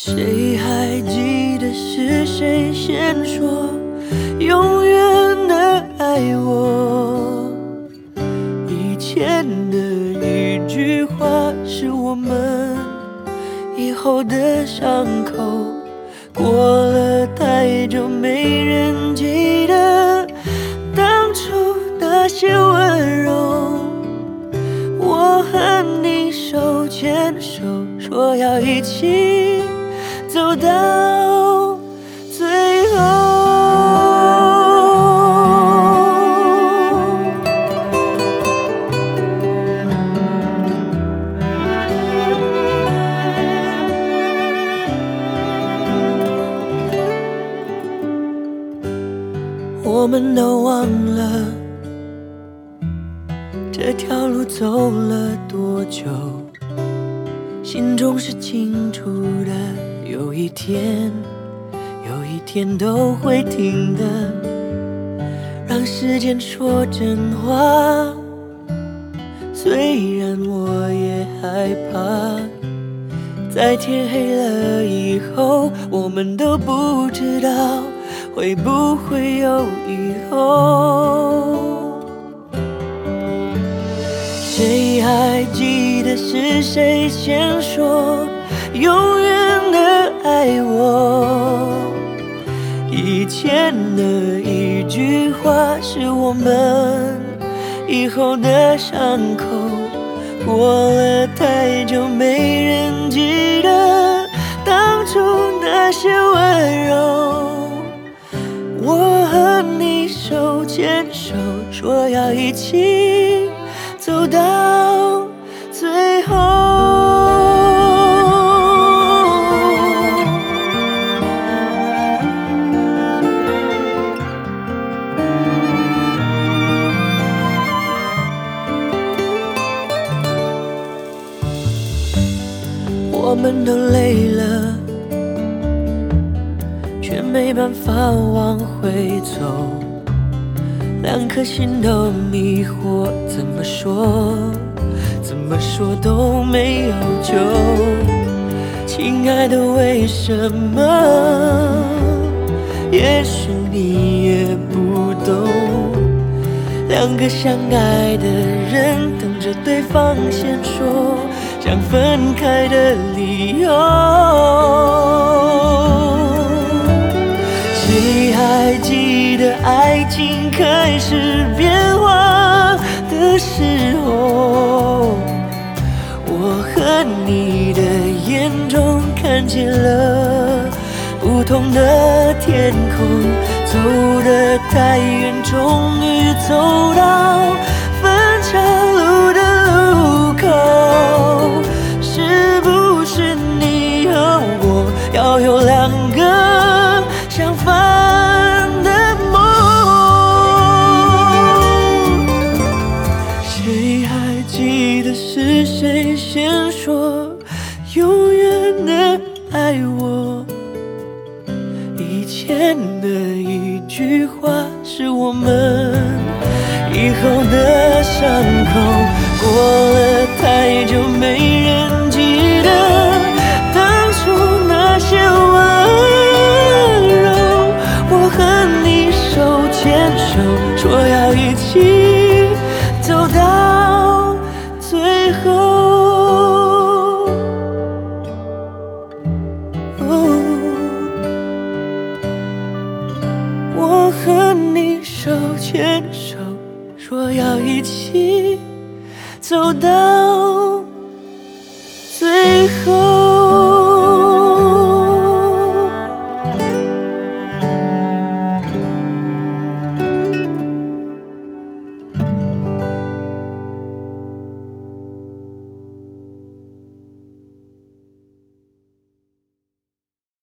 谁还记得是谁先说永远的爱我？以前的一句话是我们以后的伤口，过了太久没人记得当初那些温柔。我和你手牵手，说要一起走到最后。我们都忘了这条路走了多久，心中是清楚的，有一天都会停的。让时间说真话，虽然我也害怕，在天黑了以后，我们都不知道会不会有以后。谁还记得是谁先说永远的爱我？以前的一句话是我们以后的伤口，过了太久没人记得当初那些温柔。我和你手牵手，说要一起走到最后。我们都累了，却没办法往回走，两颗心都迷惑，怎么说都没有救。亲爱的，为什么？也许你也不懂，两个相爱的人等着对方先说想分开的理由。谁还记得爱情开始变化的时候？我和你的眼中看见了不同的天空，走得太远，终于走到分岔路的路口。是不是你和我要有两个相反的梦？谁还记得是谁先说永远的爱我？以前的一句话是我们以后的伤口，过了太久没人记得当初那些温柔。我和你手牵手，说要一起走到最后。我和你手牵手，说要一起走到最后。